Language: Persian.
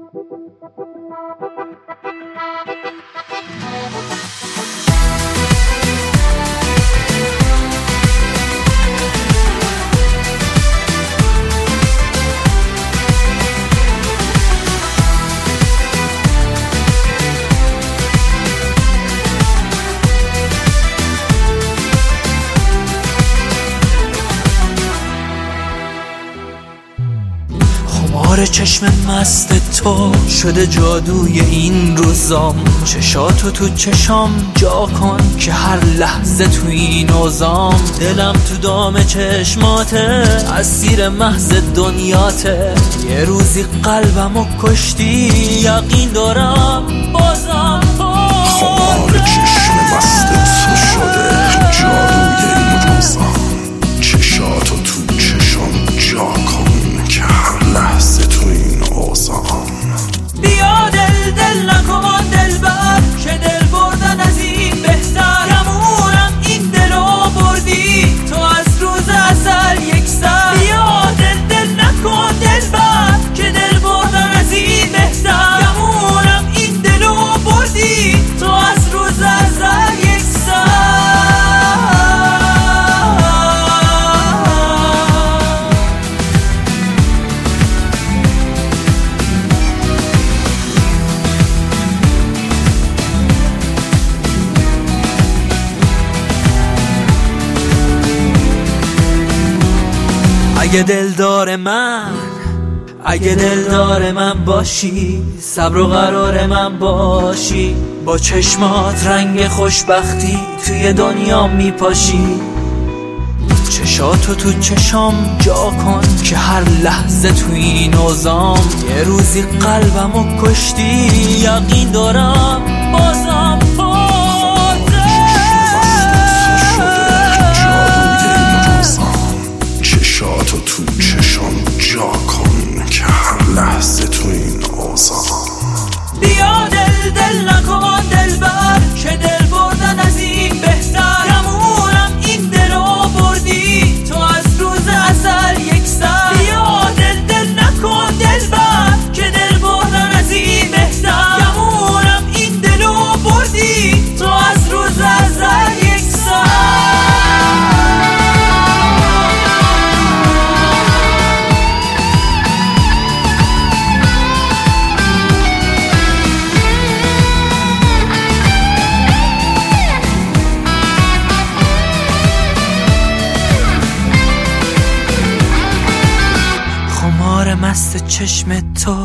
خمار چشم مست تو شده جادوی این روزام، چشاتو تو چشام جا کن که هر لحظه تو این اوزام. دلم تو دام چشماته، اسیر محض دنیاته. یه روزی قلبمو کشتی، یقین دارم بازم خمار چشم مست تو شده جادوی این روزام، چشاتو تو چشام جا کن که هر لحظه تو این اوزام. بیا دل نکن دلبر، که دل بردن از این بهتر. گمونم این دلو بردی تو از روز ازل یک سر. بیا دل نکن دلبر، که دل بردن از این بهتر. گمونم این دلو بردی تو از روز ازل یک سر. اگه دلدار من باشی، صبر و قرار من باشی. با چشمات رنگ خوشبختی توی دنیا میپاشی. چشاتو تو چشام جا کن که هر لحظه تو این اوزام. یه روزی قلبمو کشتی، یقین دارم بازم چشاتو تو چشام جا کن که هر لحظه تو این اوزام. بیا دل نکن دلبر، که دل بردن از این بهتر. گمونم این دلو بردی تو از روز ازل یک سر. بیا دل نکن دلبر، که دل بردن از این بهتر. گمونم این دلو بردی تو از روز ازل یک سر. خمار مست چشم تو